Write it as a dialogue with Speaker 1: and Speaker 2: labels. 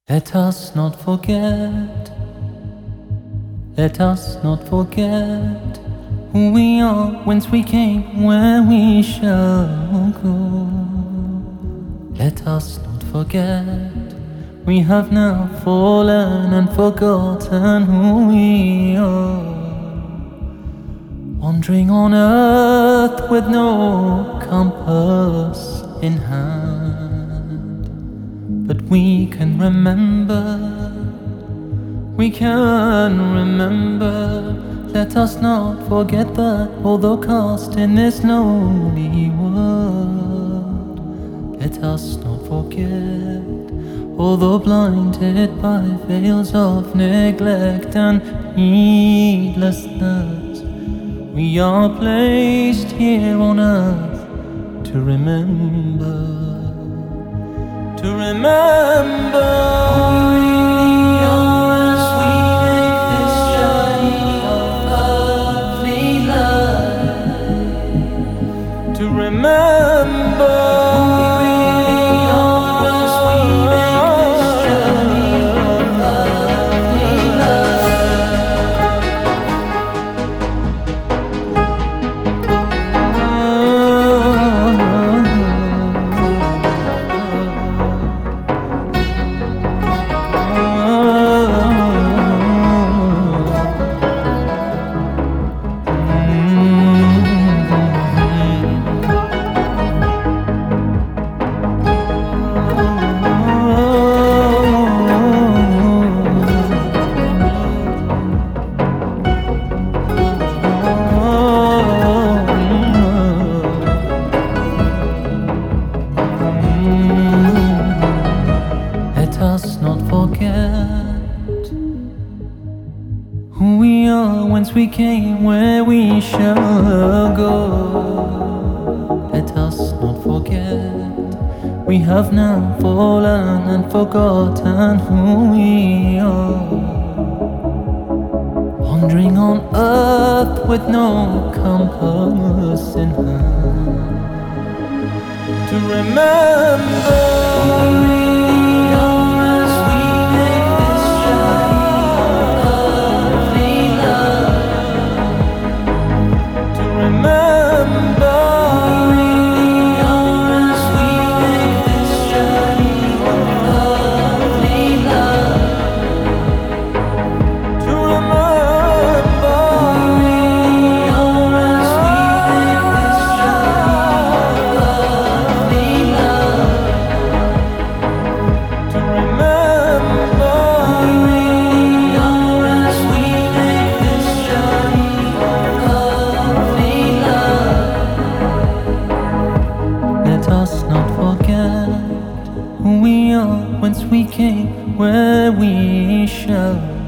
Speaker 1: Let us not forget, let us not forget who we are, whence we came, where we shall go. Let us not forget, we have now fallen and forgotten who we are. Wandering on earth with no compass in hand, but we can remember, we can remember. Let us not forget that although cast in this lonely world, let us not forget, although blinded by veils of neglect and heedlessness, we are placed here on earth to remember, to remember who we are as we make this journey of earthly life. To remember who we are as we make this journey of earthly Let us not forget who we are, whence we came, where we shall go. Let us not forget, we have now fallen and forgotten who we are. Wandering on earth with no compass in hand, to remember who we are as we make this journey of earthly life. To remember who we are as we make this journey of earthly life. To remember who we are as we make this journey of earthly life. To remember who we are as we make this journey of earthly life. Let us not forget who we are, whence we came, where we shall